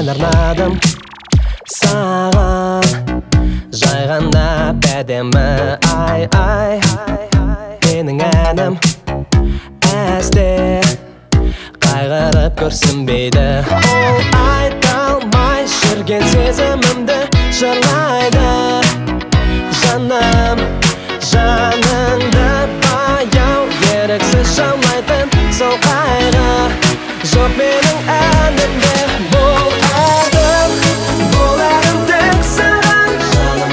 ән арнадым саған, жай ғана әдемі ай менің әнім әсте қайғырып көрсінбейді. Ол айта алмай жүрген сезімімді жырлайды. Жаным, жаныңды баяу еріксіз жаулайтын сол қайғы жоқ менің әнімде. Бұл әнім тек саған, жаным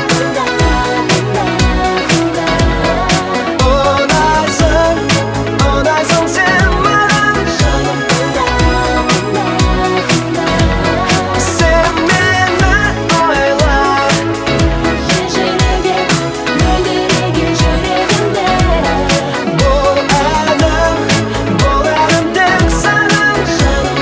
ұнайсың сен маған, жаным сен мені ойла ежелеген мөлдіреген жүрегімде. Бұл әнім тек саған, жаным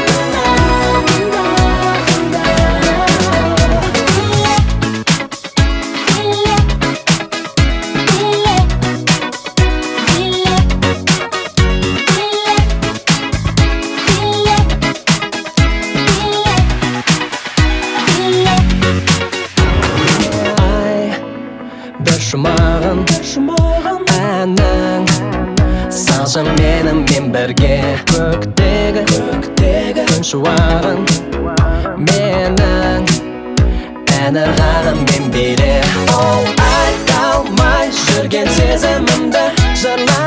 бір шумағын әнің салшы менімен бірге. Көктегі күн шуағын менің ән ырғағыммен биле. Ол айта алмай жүрген сезімімді жырлайды.